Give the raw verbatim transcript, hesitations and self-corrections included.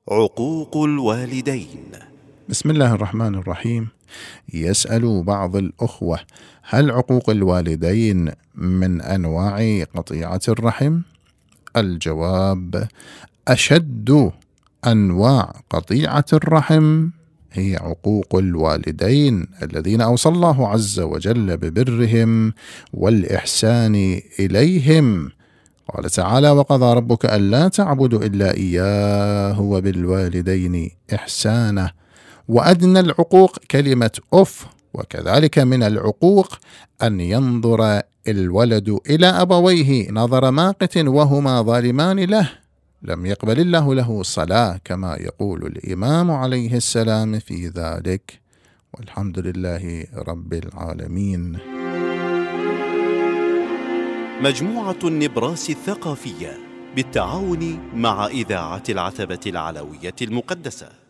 عقوق الوالدين. بسم الله الرحمن الرحيم. يسأل بعض الأخوة: هل عقوق الوالدين من أنواع قطيعة الرحم؟ الجواب: أشد أنواع قطيعة الرحم هي عقوق الوالدين الذين أوصى الله عز وجل ببرهم والإحسان إليهم. قال تعالى: وقضى ربك ألا تعبدوا إلا إياه وبالوالدين إحسانا. وأدنى العقوق كلمة أف. وكذلك من العقوق أن ينظر الولد إلى أبويه نظر ماقت وهما ظالمان له، لم يقبل الله له صلاة، كما يقول الإمام عليه السلام في ذلك. والحمد لله رب العالمين. مجموعة النبراس الثقافية بالتعاون مع إذاعة العتبة العلوية المقدسة.